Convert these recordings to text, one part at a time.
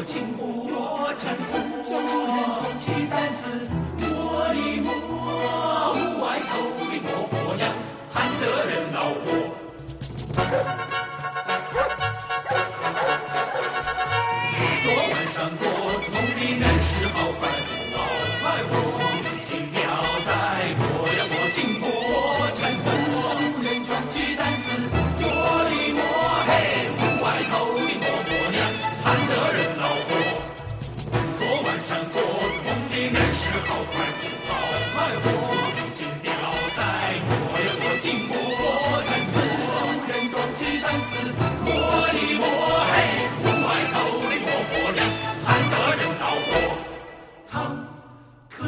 我经过城市，无人装起担子，摸一摸外头的磨婆娘，喊得人恼火。昨晚上果子梦里人是好快活，好快活，今鸟在磨呀磨，经过城市，无人装起担子，摸一摸嘿，外头的磨婆娘，喊得人恼火。昨晚上果子梦里人是好快活，好快活，今鸟在磨呀磨，经过城市，无人装起担子，摸一摸嘿，外头的磨婆娘，喊得人恼火。堂客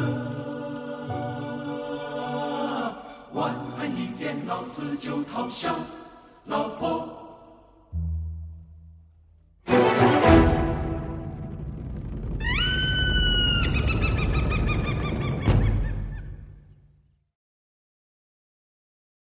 晚安一点，老子就讨笑，老婆